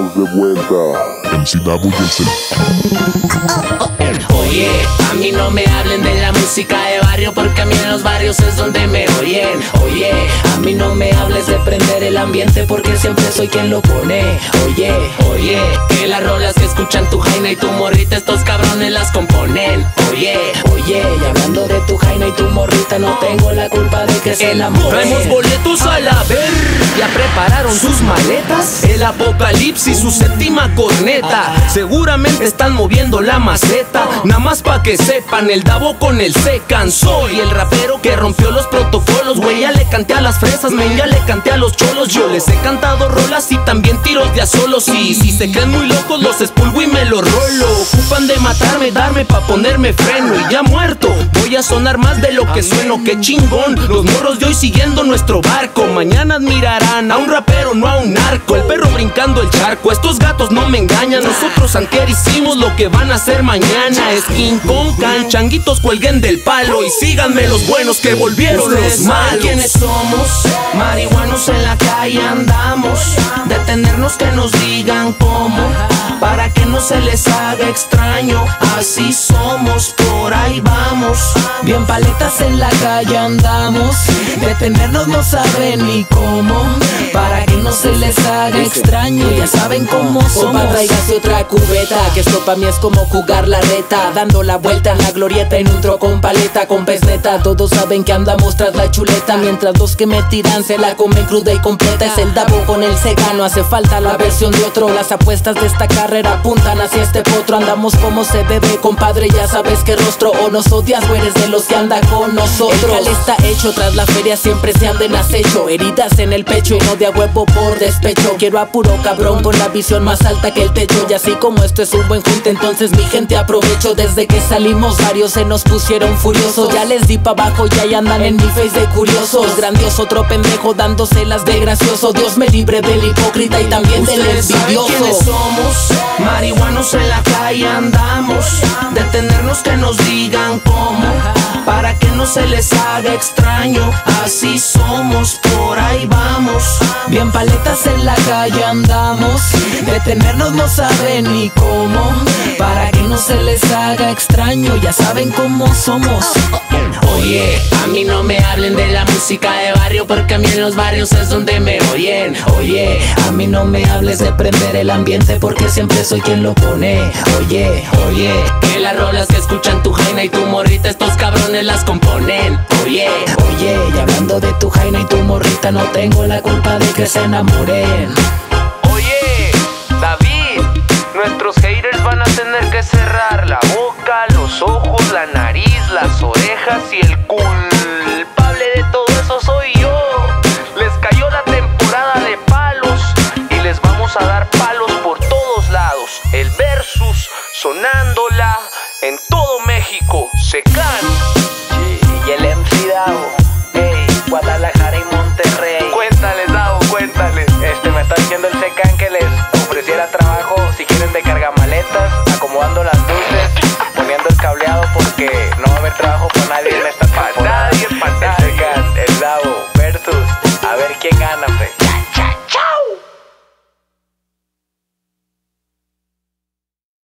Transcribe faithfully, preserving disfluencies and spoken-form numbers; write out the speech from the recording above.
estamos de vuelta. M C Dabu y el Cel. Oye, a mí no me hablen de la música de barrio, porque a mí en los barrios es donde me oyen. Oye, a mí no me hables de prender el ambiente, porque siempre soy quien lo pone. Oye, oye, que las rolas que escuchan tu jaina y tu morrita, estos cabrones las componen. Oye, oye, y hablando de tu jaina y tu morrita, no tengo la culpa de que se enamoren. Traemos boletos a la ver, ya prepararon sus maletas. El apocalipsis, su séptima corneta. Seguramente están moviendo la maceta. Nada más pa' que sepan, el Dabo con el se cansó. Y el rapero que rompió los protocolos, güey, ya le canté a las fresas, men, ya le canté a los cholos. Yo les he cantado rolas y también tiros de a solos. Y si se creen muy locos, los expulgo y me los rolo. Ocupan de matarme, darme pa' ponerme freno. Y ya muerto, voy a sonar más de lo que sueno. Qué chingón, los morros de hoy siguiendo nuestro barco. Mañana admirarán a un rapero, no a un narco. El perro brincando el charco, estos gatos no me engañan. Nosotros antier hicimos lo que van a hacer mañana. Es King Kong, can, changuitos cuelguen del palo. Y síganme los buenos que volvieron los malos. ¿Quiénes somos? Marihuanos en la calle andamos. Detenernos que nos digan cómo, para que no se les haga extraño. Así somos, por ahí vamos. Bien paletas en la calle andamos. Detenernos no saben ni cómo, para que no se les haga extraño. Ya saben cómo somos. Opa, tráigase otra cubeta, que esto pa' mí es como jugar la reta, dando la vuelta en la glorieta en un tro con paleta, con pez neta. Todos saben que andamos tras la chuleta, mientras los que me tiran se la comen cruda y completa. Es el Dabo con el seca, no hace falta la versión de otro. Las apuestas de esta carrera apuntan hacia este potro. Andamos como se bebe, compadre, ya sabes qué rostro. O nos odias o eres de los que anda con nosotros. El cal está hecho, tras la feria siempre se anda en acecho. Heridas en el pecho y no de a huevo por despecho. Quiero a puro cabrón con la visión más alta que el techo. Y así como esto es un buen junte, entonces mi gente aprovecho. Desde que salimos varios se nos pusieron furiosos. Ya les di pa' abajo, ya y andan en mi face de curiosos. Grandioso, otro pendejo dándoselas de gracioso. Dios me libre del hipócrita y también del envidioso. ¿Quiénes somos? Marihuanos en la calle andamos. Detenernos que nos digan cómo, para que no se les haga extraño. Así somos, por ahí vamos. Bien paletas en la calle andamos. Detenernos no saben ni cómo, para que no se les haga extraño. Ya saben cómo somos. Oye, a mí no me hablen de la música de barrio, porque a mí en los barrios es donde me oyen. Oye, a mí no me hables de prender el ambiente, porque siempre soy quien lo pone. Oye, oye, que las rolas que escuchan tu jaina y tu morrita, estos cabrones las componen. Oye, oye, y hablando de tu jaina y tu morrita, no tengo la culpa de que se enamoren. Oye, David, nuestros haters van a tener que cerrar la boca, los ojos, la nariz, las orejas, y el culpable de todo eso soy yo. Les cayó la temporada de palos y les vamos a dar palos por todos lados. El versus sonando